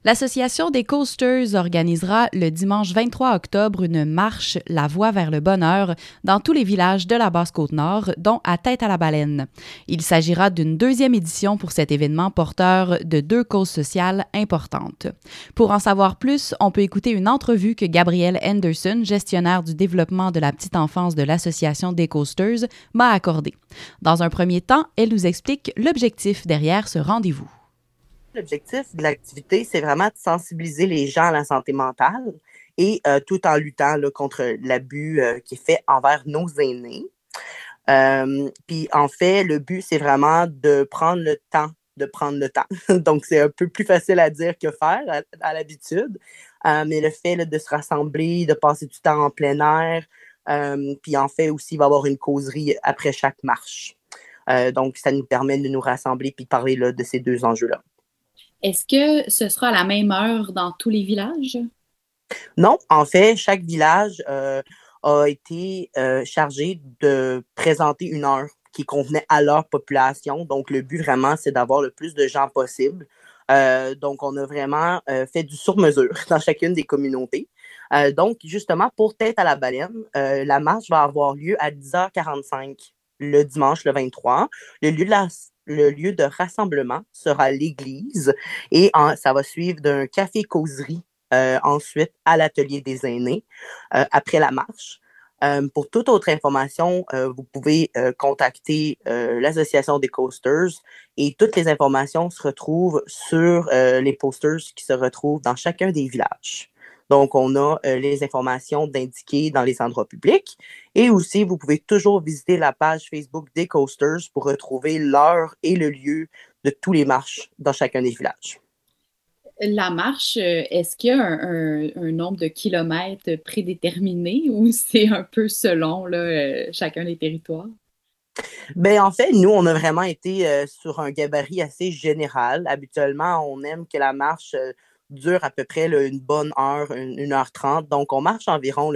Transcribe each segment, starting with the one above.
L'Association des Coasters organisera le dimanche 23 octobre une marche La Voie vers le bonheur dans tous les villages de la Basse-Côte-Nord, dont à Tête-à-la-Baleine. Il s'agira d'une deuxième édition pour cet événement porteur de deux causes sociales importantes. Pour en savoir plus, on peut écouter une entrevue que Gabrielle Henderson, gestionnaire du développement de la petite enfance de l'Association des Coasters, m'a accordée. Dans un premier temps, elle nous explique l'objectif derrière ce rendez-vous. L'objectif de l'activité, c'est vraiment de sensibiliser les gens à la santé mentale et tout en luttant là, contre l'abus qui est fait envers nos aînés. Puis en fait, le but, c'est vraiment de prendre le temps de prendre le temps. Donc, c'est un peu plus facile à dire que faire à l'habitude. Mais le fait là, de se rassembler, de passer du temps en plein air, puis en fait aussi, il va y avoir une causerie après chaque marche. Donc, ça nous permet de nous rassembler puis parler là, de ces deux enjeux-là. Est-ce que ce sera à la même heure dans tous les villages? Non, en fait, chaque village a été chargé de présenter une heure qui convenait à leur population. Donc, le but vraiment, c'est d'avoir le plus de gens possible. Donc, on a vraiment fait du sur-mesure dans chacune des communautés. Donc, justement, pour Tête-à-la-Baleine, la marche va avoir lieu à 10h45 le dimanche, le 23. Le lieu de rassemblement sera l'église et ça va suivre d'un café-causerie ensuite à l'atelier des aînés après la marche. Pour toute autre information, vous pouvez contacter l'Association des Coasters et toutes les informations se retrouvent sur les posters qui se retrouvent dans chacun des villages. Donc, on a les informations d'indiquer dans les endroits publics et aussi, vous pouvez toujours visiter la page Facebook des Coasters pour retrouver l'heure et le lieu de tous les marches dans chacun des villages. La marche, est-ce qu'il y a un nombre de kilomètres prédéterminé ou c'est un peu selon là, chacun des territoires? Ben, en fait, nous, on a vraiment été sur un gabarit assez général. Habituellement, on aime que la marche dure à peu près là, une bonne heure, 1h30. Donc, on marche environ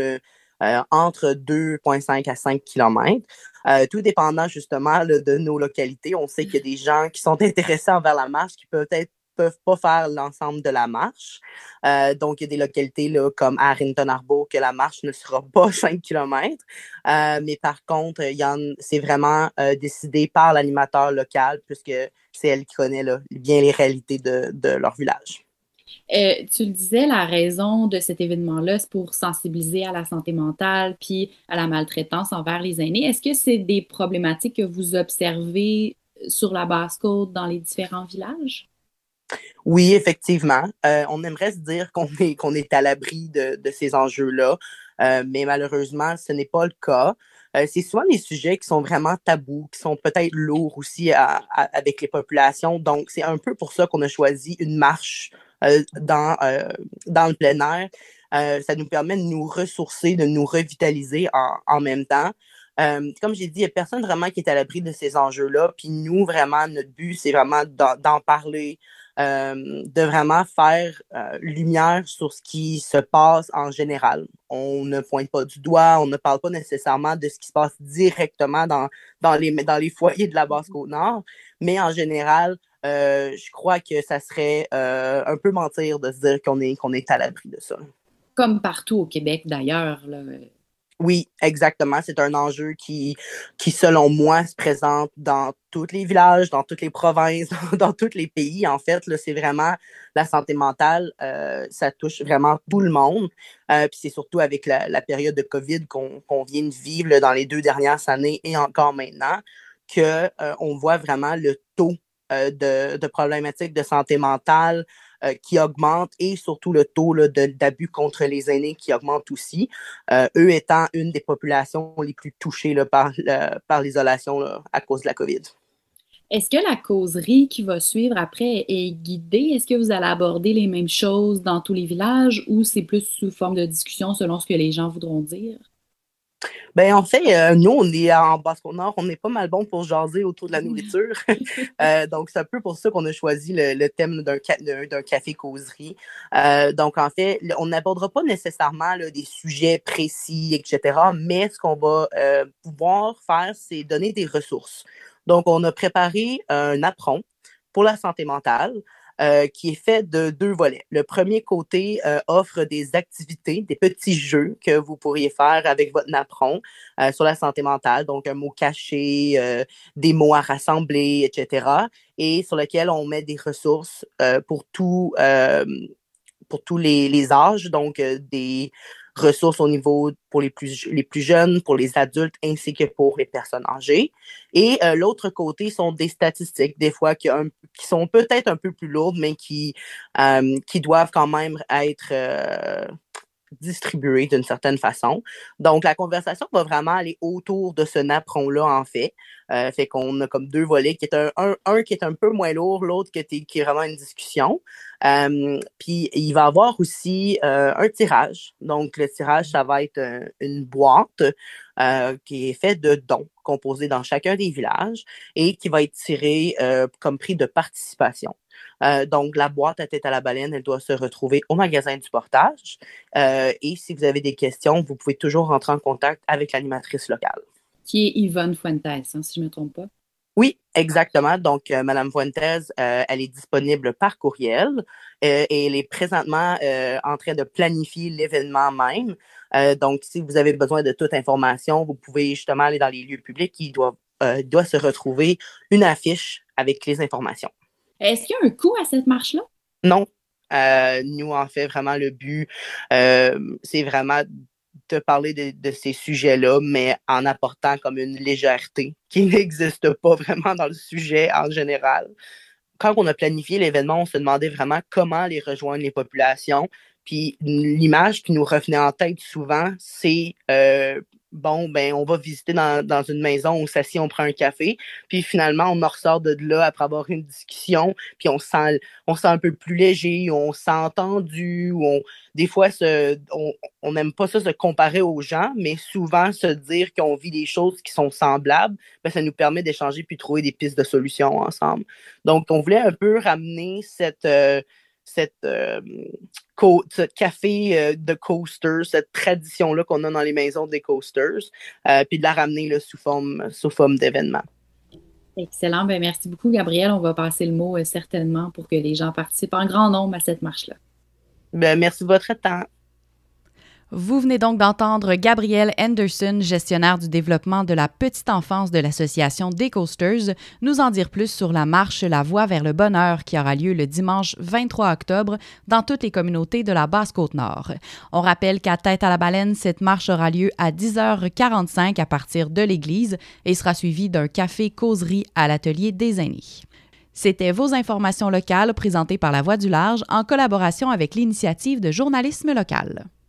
entre 2,5 à 5 kilomètres. Tout dépendant justement là, de nos localités. On sait qu'il y a des gens qui sont intéressés envers la marche qui peuvent pas faire l'ensemble de la marche. Donc, il y a des localités là, comme à Arrington-Arbour que la marche ne sera pas 5 kilomètres. Mais par contre, c'est vraiment décidé par l'animateur local puisque c'est elle qui connaît là, bien les réalités de leur village. Tu le disais, la raison de cet événement-là, c'est pour sensibiliser à la santé mentale puis à la maltraitance envers les aînés. Est-ce que c'est des problématiques que vous observez sur la Basse-Côte dans les différents villages? Oui, effectivement. On aimerait se dire qu'on est à l'abri de ces enjeux-là, mais malheureusement, ce n'est pas le cas. C'est souvent des sujets qui sont vraiment tabous, qui sont peut-être lourds aussi avec les populations. Donc, c'est un peu pour ça qu'on a choisi une marche dans le plein air. Ça nous permet de nous ressourcer, de nous revitaliser en même temps. Comme j'ai dit, il n'y a personne vraiment qui est à l'abri de ces enjeux-là. Puis nous, vraiment, notre but, c'est vraiment d'en parler, de vraiment faire lumière sur ce qui se passe en général. On ne pointe pas du doigt, on ne parle pas nécessairement de ce qui se passe directement dans les foyers de la Basse-Côte-Nord, mais en général, je crois que ça serait un peu mentir de se dire qu'on est à l'abri de ça. Comme partout au Québec d'ailleurs, là. Oui, exactement. C'est un enjeu selon moi, se présente dans tous les villages, dans toutes les provinces, dans tous les pays. En fait, là, c'est vraiment la santé mentale. Ça touche vraiment tout le monde. Puis c'est surtout avec la période de COVID qu'on vient de vivre là, dans les 2 dernières années et encore maintenant que on voit vraiment le taux de problématiques de santé mentale qui augmente et surtout le taux là, d'abus contre les aînés qui augmente aussi, eux étant une des populations les plus touchées là, par l'isolation là, à cause de la COVID. Est-ce que la causerie qui va suivre après est guidée? Est-ce que vous allez aborder les mêmes choses dans tous les villages ou c'est plus sous forme de discussion selon ce que les gens voudront dire? Ben, en fait, nous, on est en Basse-Côte-Nord, on est pas mal bon pour jaser autour de la nourriture. Donc, c'est un peu pour ça qu'on a choisi le thème d'un café-causerie. Donc, en fait, on n'abordera pas nécessairement là, des sujets précis, etc. Mais ce qu'on va pouvoir faire, c'est donner des ressources. Donc, on a préparé un apron pour la santé mentale. qui est fait de 2 volets. Le premier côté offre des activités, des petits jeux que vous pourriez faire avec votre napperon sur la santé mentale, donc un mot caché, des mots à rassembler, etc. Et sur lequel on met des ressources pour tous les âges, donc des ressources au niveau pour les plus jeunes, pour les adultes, ainsi que pour les personnes âgées. Et l'autre côté sont des statistiques, des fois qui sont peut-être un peu plus lourdes, mais qui doivent quand même être distribuées d'une certaine façon. Donc, la conversation va vraiment aller autour de ce napperon-là, en fait. Fait qu'on a comme 2 volets, qui est un qui est un peu moins lourd, l'autre qui est vraiment une discussion. Puis, il va y avoir aussi un tirage. Donc, le tirage, ça va être une boîte qui est faite de dons composés dans chacun des villages et qui va être tirée comme prix de participation. Donc, la boîte à tête à la baleine, elle doit se retrouver au magasin du portage. Et si vous avez des questions, vous pouvez toujours rentrer en contact avec l'animatrice locale. Qui est Yvonne Fuentes, hein, si je ne me trompe pas. Oui, exactement. Donc, Mme Fuentes, elle est disponible par courriel et elle est présentement en train de planifier l'événement même. Donc, si vous avez besoin de toute information, vous pouvez justement aller dans les lieux publics. Il doit se retrouver une affiche avec les informations. Est-ce qu'il y a un coût à cette marche-là? Non. Nous, en fait, vraiment, le but, c'est vraiment de parler de ces sujets-là, mais en apportant comme une légèreté qui n'existe pas vraiment dans le sujet en général. Quand on a planifié l'événement, on se demandait vraiment comment aller rejoindre les populations. Puis l'image qui nous revenait en tête souvent, c'est on va visiter dans une maison, on s'assied, on prend un café, puis finalement, on me ressort de là après avoir une discussion, puis on se sent un peu plus léger, on se sent entendu, des fois, on n'aime pas ça se comparer aux gens, mais souvent, se dire qu'on vit des choses qui sont semblables, ça nous permet d'échanger puis de trouver des pistes de solutions ensemble. Donc, on voulait un peu ramener ce café de coasters, cette tradition-là qu'on a dans les maisons des coasters, puis de la ramener là, sous forme d'événement. Excellent. Ben, merci beaucoup, Gabrielle. On va passer le mot certainement pour que les gens participent en grand nombre à cette marche-là. Ben, merci de votre temps. Vous venez donc d'entendre Gabrielle Anderson, gestionnaire du développement de la petite enfance de l'Association des Coasters, nous en dire plus sur la marche La Voie vers le bonheur qui aura lieu le dimanche 23 octobre dans toutes les communautés de la Basse-Côte-Nord. On rappelle qu'à Tête à la Baleine, cette marche aura lieu à 10h45 à partir de l'église et sera suivie d'un café-causerie à l'atelier des aînés. C'était vos informations locales présentées par La Voix du Large en collaboration avec l'initiative de journalisme local.